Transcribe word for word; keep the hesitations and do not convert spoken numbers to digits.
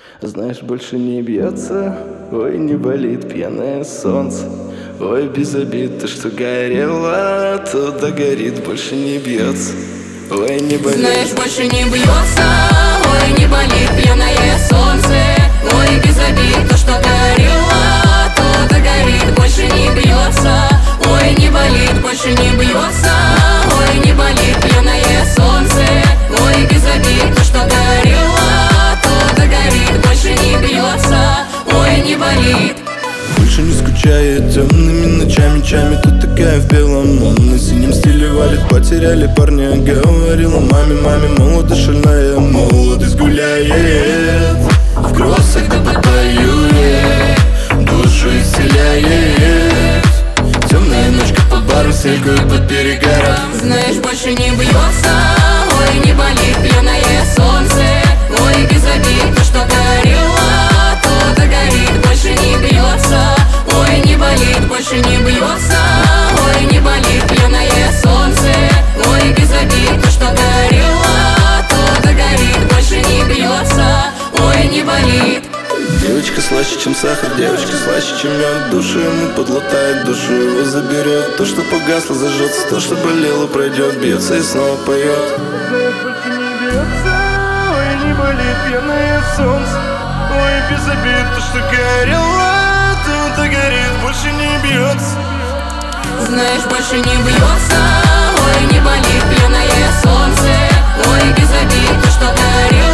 Знаешь, больше не бьется, ой, не болит пьяное солнце. Ой, без обид, то, что горело, то догорит, больше не бьется. Ой, не болит. Знаешь, больше не бьется, ой, не болит пьяное солнце. Ой, без обид, то, что горело, то догорит, больше не бьется. Ой, не болит, больше не бьется. Ой, не болит пьяное солнце. Ой, без обид, то, что горело, то догорит, больше не бьется. Ой, не болит. Больше не скучает темными ночами, чами. Тут такая в белом, он на синем стиле валит. Потеряли парня, говорила маме, маме. Молодость шальная, молодость гуляет. В кроссах да попоюет, душу исцеляет. Темная ночка по бару, селькою под перегаром. Знаешь, больше не бьется, ой, не болит пьяное солнце. Ой, без обид, то, что горело, то догорит, больше не бьется. Ой, не болит, больше не бьется. Ой, не болит пьяное солнце. Ой, без обид, то, что горело, то догорит, больше не бьется. Ой, не болит. Девочка слаще, чем сахар, девочка слаще, чем мед. Душу ему подлатает, душу его заберет. То, что погасло, зажжется, то, что болело, пройдет. Бьется и снова поет. Знаешь, больше не бьется, ой, не болит пьяное солнце. Ой, без обид, то, что горело, то догорит, больше не бьется. Знаешь, больше не бьется, ой, не болит пьяное солнце. Ой, без обид, то, что горело,